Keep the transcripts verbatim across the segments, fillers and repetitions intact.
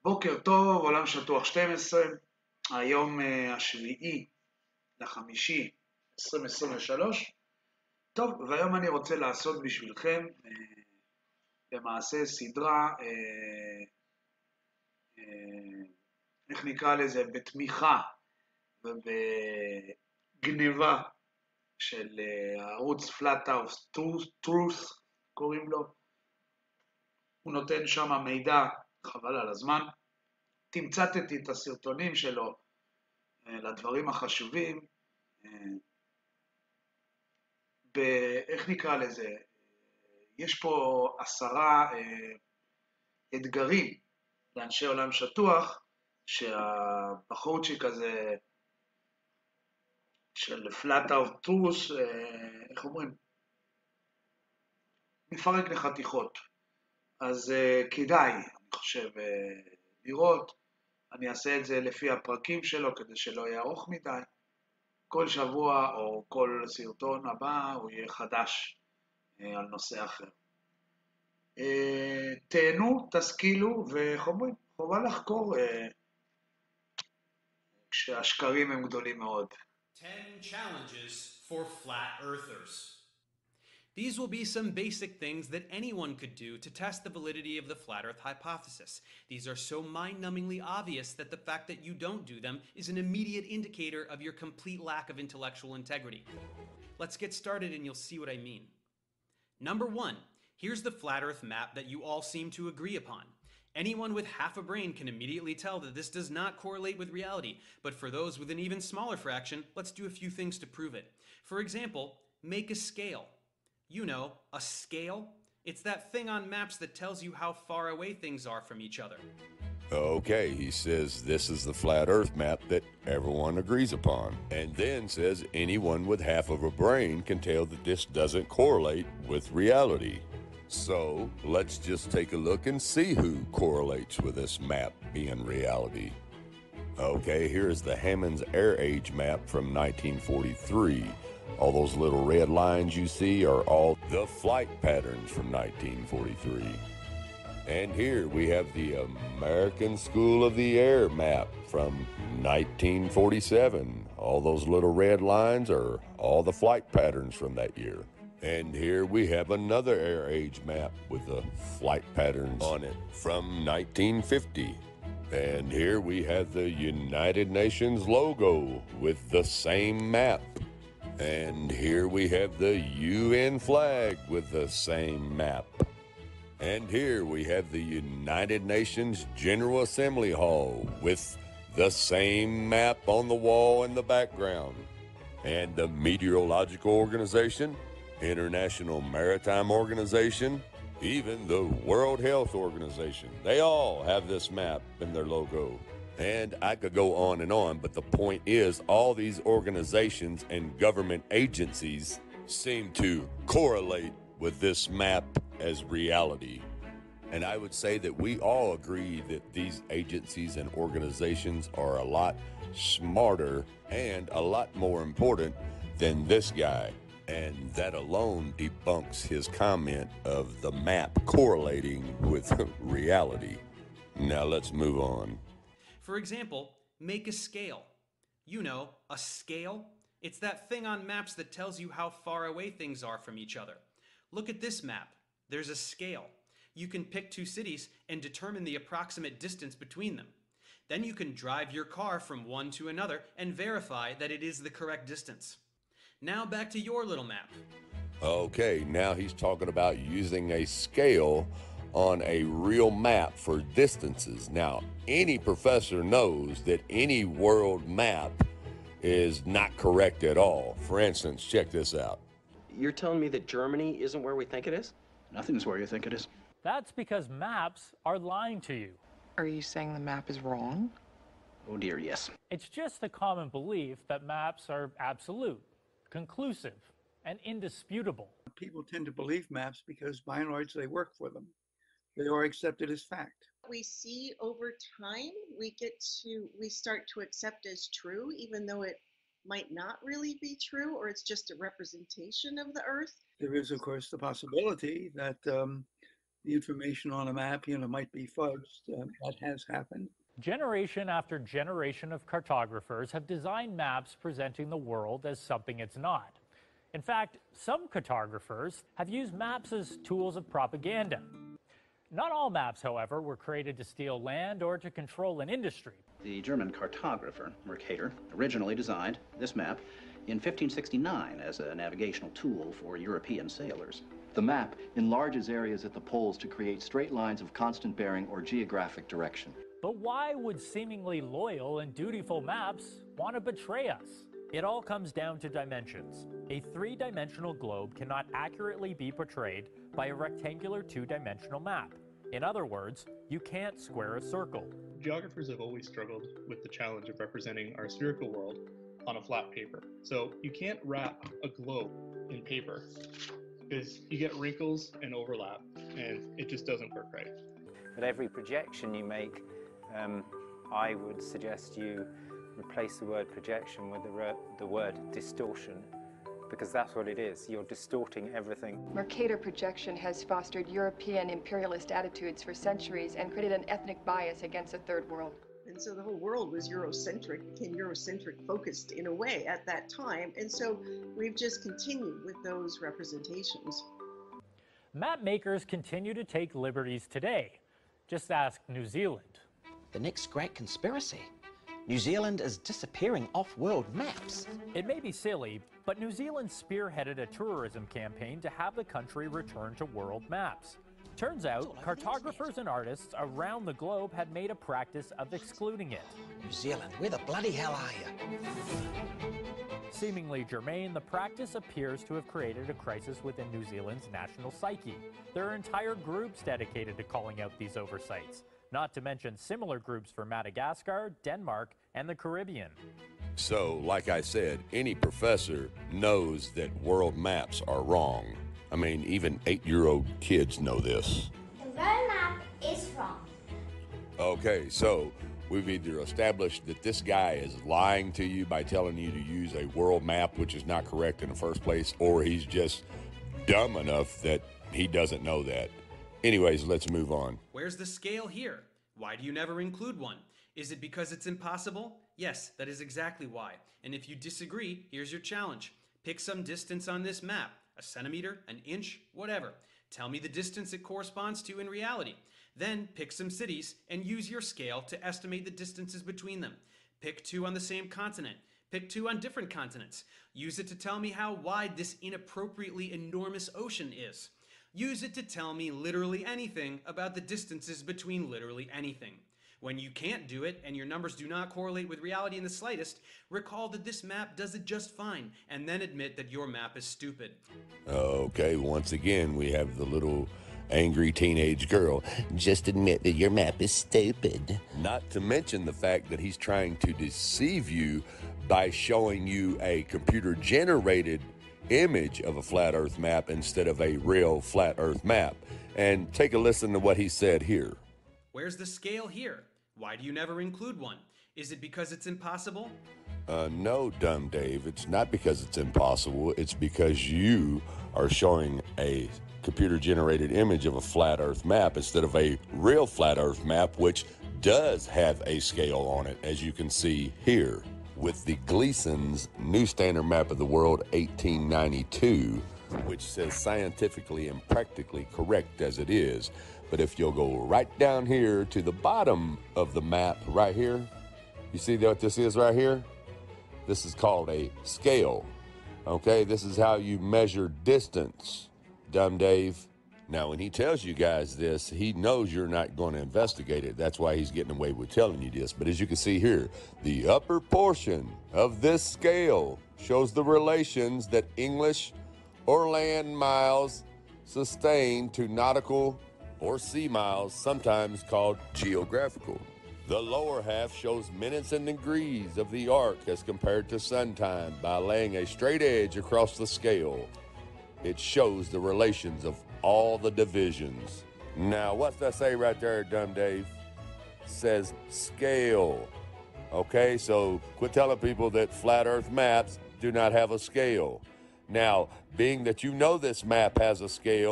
בוקר טוב, עולם שטוח שתים עשרה, היום אה, השביעי לחמישי עשרים עשרים ושלוש. טוב, והיום אני רוצה לעשות בשבילכם אה, למעשה סדרה, אה, אה, איך נקרא לזה, בתמיכה ובגניבה של אה, הערוץ Flat House Truth, קוראים לו. הוא נותן שם מידע חבל על הזמן. תמצתתי את הסרטונים שלו אה, לדברים החשובים, אה, באיך נקרא לזה, יש פה עשרה אה, אתגרים לאנשי עולם שטוח, שהבחורצ'יק הזה של Flat Out Truth, אה, איך אומרים? מפרק לחתיכות. אז אה, כדאי, אני חושב, אה, לראות. אני אעשה את זה לפי הפרקים שלו, כדי שלא יהיה ארוך מדי. כל שבוע או כל סרטון הבא הוא יהיה חדש אה, על נושא אחר. אה, תהנו, תשכילו, ואיך אומרים, חובה לחקור אה, כשהשקרים הם גדולים מאוד. ten challenges for flat earthers. These will be some basic things that anyone could do to test the validity of the flat earth hypothesis. These are so mind-numbingly obvious that the fact that you don't do them is an immediate indicator of your complete lack of intellectual integrity. Let's get started and you'll see what I mean. Number one, here's the flat earth map that you all seem to agree upon. Anyone with half a brain can immediately tell that this does not correlate with reality, but for those with an even smaller fraction, let's do a few things to prove it. For example, make a scale. You know, a scale? It's that thing on maps that tells you how far away things are from each other. Okay, he says this is the flat earth map that everyone agrees upon, and then says anyone with half of a brain can tell that this doesn't correlate with reality. So, let's just take a look and see who correlates with this map being reality. Okay, here's the Hammond's Air Age map from nineteen forty-three. All those little red lines you see are all the flight patterns from nineteen forty-three. And here we have the American School of the Air map from nineteen forty-seven. All those little red lines are all the flight patterns from that year. And here we have another air age map with the flight patterns on it from nineteen fifty. And here we have the United Nations logo with the same map. And here we have the U N flag with the same map. And here we have the United Nations General Assembly Hall with the same map on the wall in the background. And the Meteorological Organization, International Maritime Organization, even the World Health Organization. They all have this map in their logo. And I could go on and on, but the point is all these organizations and government agencies seem to correlate with this map as reality. And I would say that we all agree that these agencies and organizations are a lot smarter and a lot more important than this guy. And that alone debunks his comment of the map correlating with reality. Now let's move on. For example, make a scale. You know, a scale? It's that thing on maps that tells you how far away things are from each other. Look at this map. There's a scale. You can pick two cities and determine the approximate distance between them. Then you can drive your car from one to another and verify that it is the correct distance. Now back to your little map. Okay, now he's talking about using a scale on a real map for distances. Now, any professor knows that any world map is not correct at all. For instance, check this out. You're telling me that Germany isn't where we think it is? Nothing's where you think it is. That's because maps are lying to you. Are you saying the map is wrong? Oh dear, yes. It's just the common belief that maps are absolute, conclusive, and indisputable. People tend to believe maps because by and large they work for them. They are accepted as fact. We see over time, we get to, we start to accept as true, even though it might not really be true, or it's just a representation of the Earth. There is, of course, the possibility that um, the information on a map, you know, might be fudged. Uh, that has happened. Generation after generation of cartographers have designed maps presenting the world as something it's not. In fact, some cartographers have used maps as tools of propaganda. Not all maps, however, were created to steal land or to control an industry. The German cartographer, Mercator, originally designed this map in fifteen sixty-nine as a navigational tool for European sailors. The map enlarges areas at the poles to create straight lines of constant bearing or geographic direction. But why would seemingly loyal and dutiful maps want to betray us? It all comes down to dimensions. A three-dimensional globe cannot accurately be portrayed by a rectangular two-dimensional map. In other words, you can't square a circle. Geographers have always struggled with the challenge of representing our spherical world on a flat paper. So you can't wrap a globe in paper because you get wrinkles and overlap, and it just doesn't work right. With every projection you make, um, I would suggest you replace the word projection with the, the word distortion, because that's what it is. You're distorting everything. Mercator projection has fostered European imperialist attitudes for centuries and created an ethnic bias against the Third World. And so the whole world was Eurocentric and Eurocentric focused in a way at that time. And so we've just continued with those representations. Map makers continue to take liberties today. Just ask New Zealand. The next great conspiracy. New Zealand is disappearing off world maps. It may be silly, but New Zealand spearheaded a tourism campaign to have the country return to world maps. Turns out, cartographers and artists around the globe had made a practice of excluding it. New Zealand, where the bloody hell are you? Seemingly germane, the practice appears to have created a crisis within New Zealand's national psyche. There are entire groups dedicated to calling out these oversights, not to mention similar groups for Madagascar, Denmark, and the Caribbean. So, like I said, any professor knows that world maps are wrong. I mean, even eight-year-old kids know this. The world map is wrong. Okay, so we've either established that this guy is lying to you by telling you to use a world map, which is not correct in the first place, or he's just dumb enough that he doesn't know that. Anyways, let's move on. Where's the scale here? Why do you never include one? Is it because it's impossible? Yes, that is exactly why. And if you disagree, here's your challenge. Pick some distance on this map. A centimeter, an inch, whatever. Tell me the distance it corresponds to in reality. Then pick some cities and use your scale to estimate the distances between them. Pick two on the same continent. Pick two on different continents. Use it to tell me how wide this inappropriately enormous ocean is. Use it to tell me literally anything about the distances between literally anything. When you can't do it and your numbers do not correlate with reality in the slightest, recall that this map does it just fine, and then admit that your map is stupid. Okay, once again, we have the little angry teenage girl. Just admit that your map is stupid. Not to mention the fact that he's trying to deceive you by showing you a computer-generated image of a flat Earth map instead of a real flat Earth map. And take a listen to what he said here. Where's the scale here? Why do you never include one? Is it because it's impossible? Uh, no, dumb Dave. It's not because it's impossible. It's because you are showing a computer-generated image of a flat Earth map instead of a real flat Earth map, which does have a scale on it, as you can see here. With the Gleason's New Standard Map of the World eighteen ninety-two, which says scientifically and practically correct as it is. But if you'll go right down here to the bottom of the map right here, you see what this is right here? This is called a scale. Okay, this is how you measure distance, dumb Dave. Now, when he tells you guys this, he knows you're not going to investigate it. That's why he's getting away with telling you this. But as you can see here, the upper portion of this scale shows the relations that English or land miles sustain to nautical or sea miles, sometimes called geographical. The lower half shows minutes and degrees of the arc as compared to sun time by laying a straight edge across the scale. It shows the relations of all the divisions. Now, what's that say right there, dumb Dave? It says scale. Okay, so quit telling people that flat Earth maps do not have a scale. Now, being that you know this map has a scale,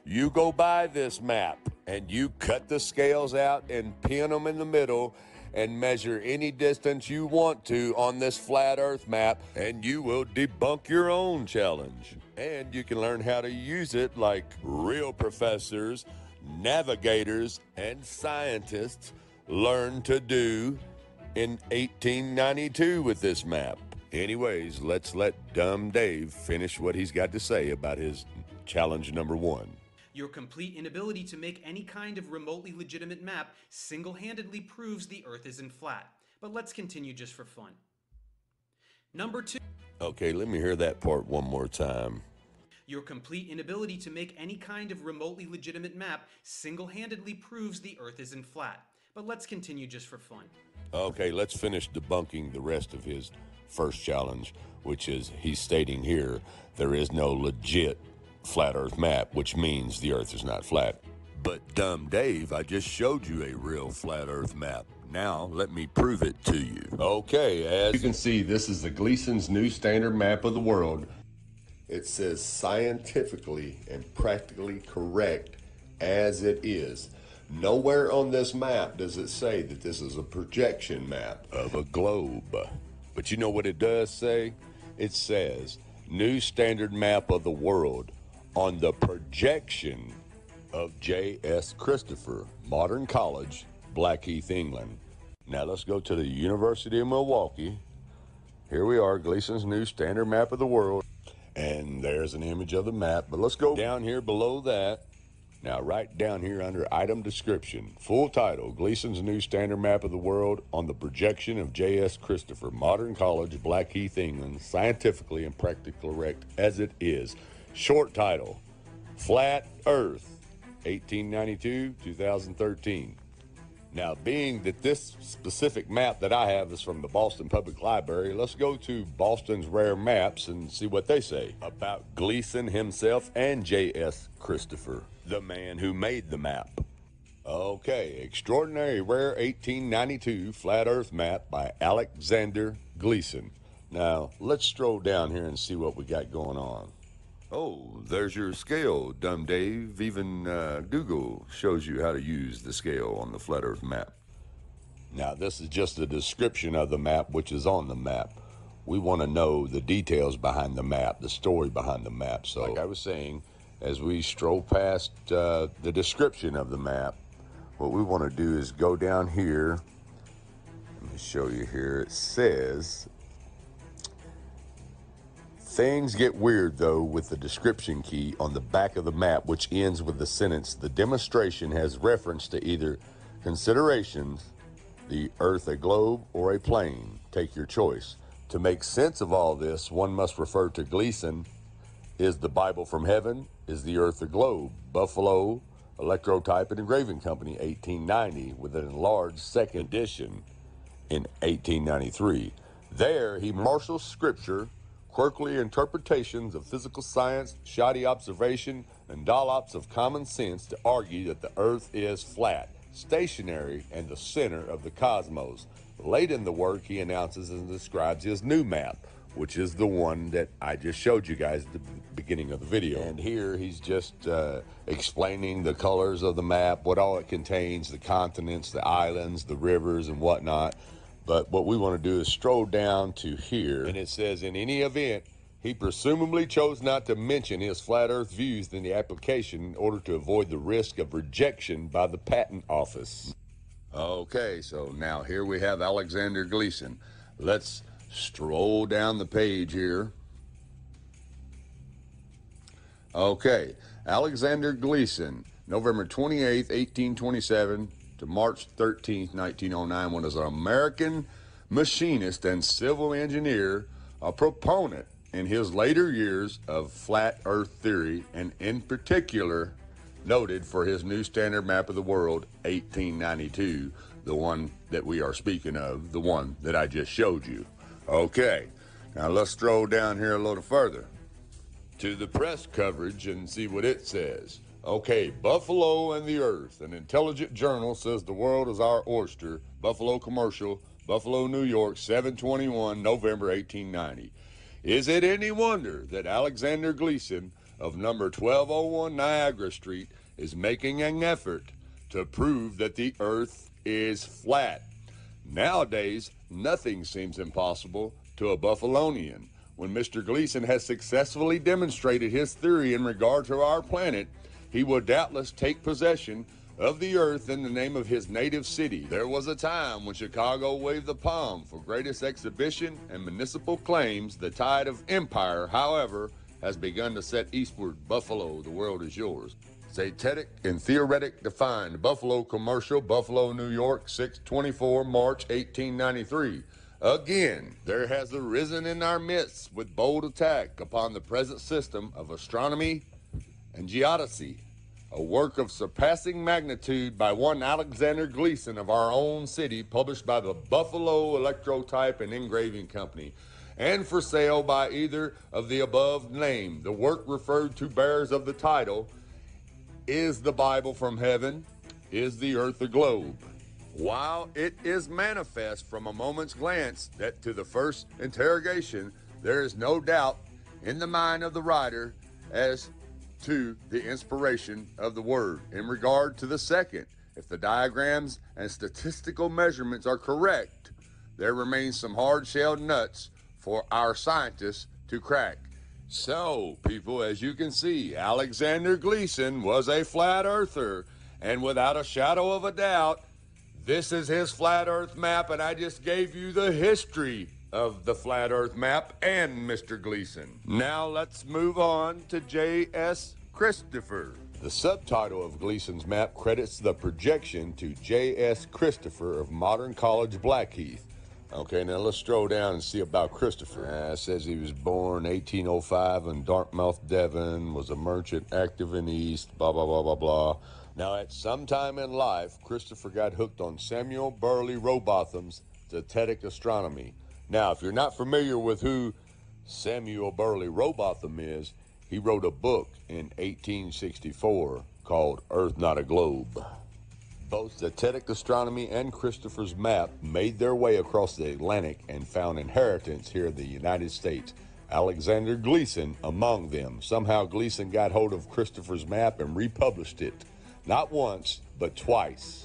You go buy this map and you cut the scales out and pin them in the middle and measure any distance you want to on this flat earth map, and you will debunk your own challenge. And you can learn how to use it like real professors, navigators, and scientists learned to do in eighteen ninety-two with this map. Anyways, let's let Dumb Dave finish what he's got to say about his challenge number one. Your complete inability to make any kind of remotely legitimate map single-handedly proves the Earth isn't flat. But let's continue just for fun. Number two. Okay, let me hear that part one more time. Your complete inability to make any kind of remotely legitimate map single-handedly proves the Earth isn't flat. But let's continue just for fun. Okay, let's finish debunking the rest of his first challenge, which is he's stating here there is no legit flat earth map, which means the earth is not flat. But Dumb Dave, I just showed you a real flat earth map. Now let me prove it to you. Okay, as you can see, this is the Gleason's new standard map of the world. It says scientifically and practically correct as it is. Nowhere on this map does it say that this is a projection map of a globe. But you know what it does say? It says new standard map of the world on the projection of J S Christopher, Modern College, Blackheath, England. Now let's go to the University of Milwaukee. Here we are, Gleason's new standard map of the world. And there's an image of the map, but let's go down here below that. Now right down here under item description, full title, Gleason's new standard map of the world on the projection of J S Christopher, Modern College, Blackheath, England, scientifically and practically correct as it is. Short title, Flat Earth, eighteen ninety-two to two thousand thirteen. Now, being that this specific map that I have is from the Boston Public Library, let's go to Boston's Rare Maps and see what they say about Gleason himself and J S Christopher, the man who made the map. Okay, Extraordinary Rare eighteen ninety-two Flat Earth Map by Alexander Gleason. Now, let's stroll down here and see what we got going on. Oh, there's your scale, Dumb Dave. Even uh, Google shows you how to use the scale on the flat earth map. Now, this is just a description of the map, which is on the map. We want to know the details behind the map, the story behind the map. So, like I was saying, as we stroll past uh, the description of the map, what we want to do is go down here. Let me show you here. It says... Things get weird, though, with the description key on the back of the map, which ends with the sentence, the demonstration has reference to either considerations, the Earth a globe or a plane. Take your choice. To make sense of all this, one must refer to Gleason. Is the Bible from heaven? Is the Earth a globe? Buffalo, Electrotype and Engraving Company, eighteen ninety, with an enlarged second edition in eighteen ninety-three. There, he marshals scripture, quirky interpretations of physical science, shoddy observation, and dollops of common sense to argue that the Earth is flat, stationary, and the center of the cosmos. Late in the work, he announces and describes his new map, which is the one that I just showed you guys at the beginning of the video. And here he's just uh, explaining the colors of the map, what all it contains, the continents, the islands, the rivers, and whatnot. But what we want to do is stroll down to here, and it says, in any event, he presumably chose not to mention his flat earth views in the application in order to avoid the risk of rejection by the patent office. Okay, so now here we have Alexander Gleason. Let's stroll down the page here. Okay, Alexander Gleason, November twenty-eighth, eighteen twenty-seven to March thirteenth, nineteen oh nine, was an American machinist and civil engineer, a proponent in his later years of flat earth theory, and in particular noted for his new standard map of the world, eighteen ninety-two, the one that we are speaking of, the one that I just showed you. Okay, now let's stroll down here a little further to the press coverage and see what it says. Okay, Buffalo and the Earth. An intelligent journal says the world is our oyster. Buffalo Commercial, Buffalo, New York, seven twenty-one, November eighteen ninety. Is it any wonder that Alexander Gleason, of number twelve oh one Niagara Street is making an effort to prove that the earth is flat. Nowadays, nothing seems impossible to a Buffalonian. When Mister Gleason has successfully demonstrated his theory in regard to our planet, he will doubtless take possession of the earth in the name of his native city. There was a time when Chicago waved the palm for greatest exhibition and municipal claims. The tide of empire, however, has begun to set eastward. Buffalo, the world is yours. Zetetic and Theoretic defined. Buffalo Commercial, Buffalo, New York, six twenty-four, March eighteen ninety-three. Again, there has arisen in our midst with bold attack upon the present system of astronomy and geodesy, a work of surpassing magnitude by one Alexander Gleason of our own city, published by the Buffalo Electrotype and Engraving Company, and for sale by either of the above named. The work referred to bears of the title, Is the Bible from Heaven? Is the Earth a Globe? While it is manifest from a moment's glance that to the first interrogation there is no doubt in the mind of the writer as to the inspiration of the word. In regard to the second, if the diagrams and statistical measurements are correct, there remains some hard-shelled nuts for our scientists to crack. So, people, as you can see, Alexander Gleason was a flat earther, and without a shadow of a doubt, this is his flat earth map, and I just gave you the history of the flat earth map and Mister Gleason. Now let's move on to J S Christopher. The subtitle of Gleason's map credits the projection to J S Christopher of Modern College, Blackheath. Okay, now let's stroll down and see about Christopher. Uh, it says he was born eighteen oh five in Dartmouth, Devon, was a merchant active in the East, blah, blah, blah, blah, blah. Now, at some time in life, Christopher got hooked on Samuel Burley Rowbotham's Zetetic Astronomy. Now, if you're not familiar with who Samuel Burley Rowbotham is, he wrote a book in eighteen sixty-four called Earth Not a Globe. Both Zetetic Astronomy and Christopher's map made their way across the Atlantic and found inheritance here in the United States. Alexander Gleason among them. Somehow Gleason got hold of Christopher's map and republished it. Not once, but twice.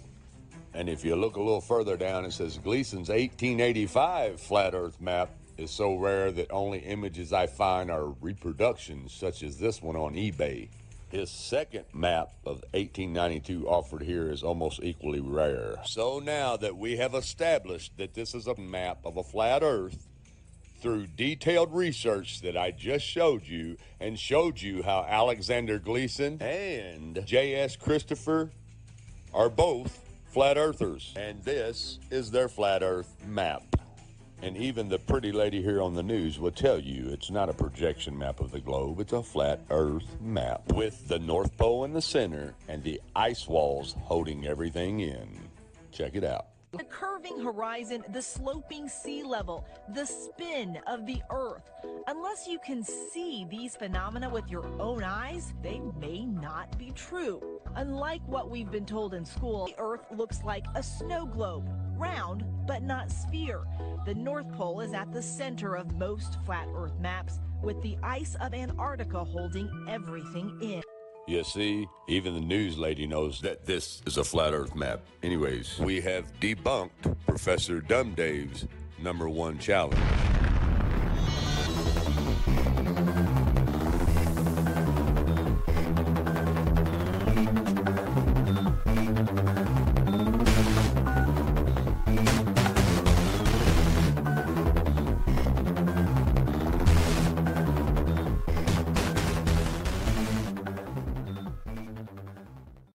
And if you look a little further down, it says Gleason's eighteen eighty-five flat earth map is so rare that only images I find are reproductions such as this one on eBay. His second map of eighteen ninety-two offered here is almost equally rare. So now that we have established that this is a map of a flat earth, through detailed research that I just showed you and showed you how Alexander Gleason and J S Christopher are both flat earthers. And this is their flat earth map. And even the pretty lady here on the news will tell you it's not a projection map of the globe, it's a flat earth map with the North Pole in the center and the ice walls holding everything in. Check it out. The curving horizon, the sloping sea level, the spin of the Earth. Unless you can see these phenomena with your own eyes, they may not be true. Unlike what we've been told in school, the Earth looks like a snow globe, round but not sphere. The North Pole is at the center of most flat Earth maps, with the ice of Antarctica holding everything in. You see, even the news lady knows that this is a flat earth map. Anyways, we have debunked Professor Dumb Dave's number one challenge.